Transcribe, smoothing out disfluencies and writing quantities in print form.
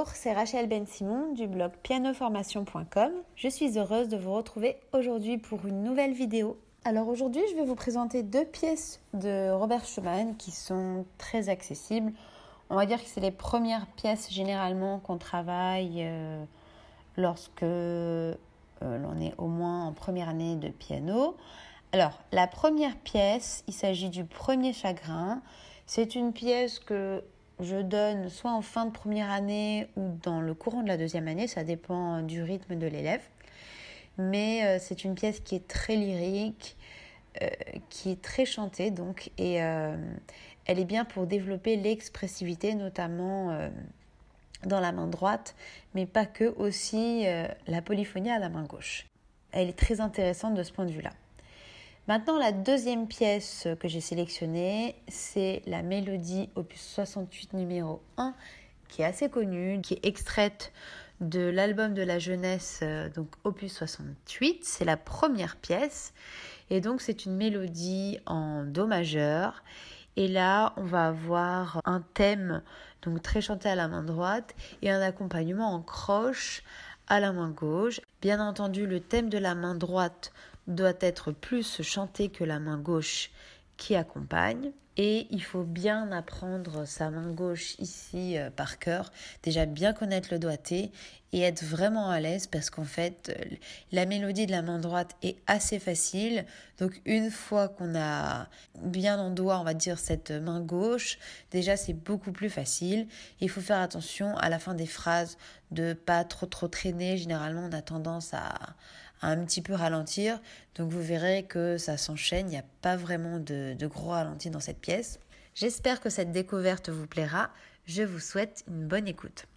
Bonjour, c'est Rachel Ben-Simon du blog pianoformation.com. Je suis heureuse de vous retrouver aujourd'hui pour une nouvelle vidéo. Alors aujourd'hui, je vais vous présenter deux pièces de Robert Schumann qui sont très accessibles. On va dire que c'est les premières pièces généralement qu'on travaille lorsque l'on est au moins en première année de piano. Alors, la première pièce, il s'agit du Premier chagrin. C'est une pièce que je donne soit en fin de première année ou dans le courant de la deuxième année, ça dépend du rythme de l'élève. Mais c'est une pièce qui est très lyrique, qui est très chantée donc, et elle est bien pour développer l'expressivité, notamment dans la main droite, mais pas que, aussi la polyphonie à la main gauche. Elle est très intéressante de ce point de vue-là. Maintenant, la deuxième pièce que j'ai sélectionnée, c'est la mélodie opus 68 numéro 1, qui est assez connue, qui est extraite de l'album de la jeunesse, donc opus 68. C'est la première pièce, et donc c'est une mélodie en do majeur. Et là, on va avoir un thème donc très chanté à la main droite et un accompagnement en croche à la main gauche. Bien entendu, le thème de la main droite doit être plus chanté que la main gauche qui accompagne. Et il faut bien apprendre sa main gauche ici par cœur, déjà bien connaître le doigté et être vraiment à l'aise parce qu'en fait, la mélodie de la main droite est assez facile. Donc une fois qu'on a bien en doigt, on va dire, cette main gauche, déjà c'est beaucoup plus facile. Il faut faire attention à la fin des phrases de pas trop traîner. Généralement, on a tendance à un petit peu ralentir. Donc vous verrez que ça s'enchaîne, il n'y a pas vraiment de gros ralentis dans cette pièce. J'espère que cette découverte vous plaira. Je vous souhaite une bonne écoute.